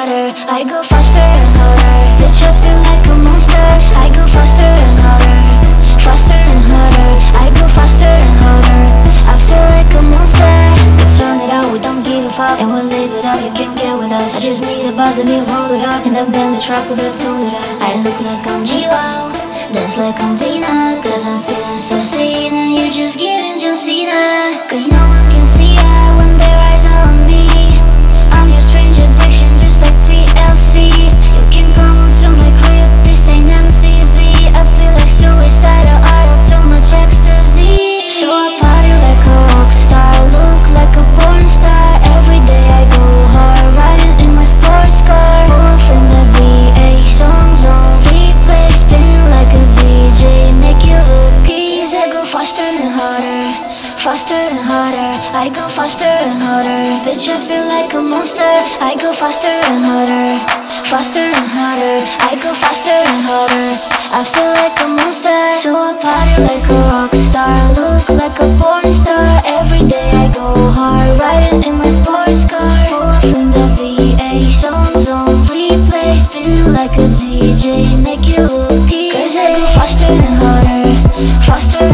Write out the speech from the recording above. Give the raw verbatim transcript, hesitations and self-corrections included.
harder, I go faster and harder. Bitch, I feel like a monster, I go faster and harder. Faster and harder, I go faster and harder. I feel like a monster. We turn it out, we don't give a fuck, and we'll live it up, you can't get with us. I just need a buzz, let me hold it up, and then bend the track with a tune it up. I look like I'm G-Lo, dance like I'm Dina, cause I'm feeling so seen, and you just getting John Cena. Cause no one can see it when their eyes are on me. I'm your strange addiction, just like T L C. You can come to my crib, this ain't M T V. I feel like suicidal, I have too much ecstasy. So I party like a rock star, look like a porn star. Every day I go hard, riding in my sports car. Pull from the V A, songs on replay, spinning like a D J, make you look easy. I go faster and harder, faster and harder, I go faster and harder. Bitch, I feel like a monster, I go faster and harder. Faster and harder, I go faster and harder. I feel like a monster, so I party like a rock star, look like a porn star. Every day I go hard, riding in my sports car. Pull from the V A, songs on replay, spinning like a D J, make you look easy. Cause I go faster and harder, faster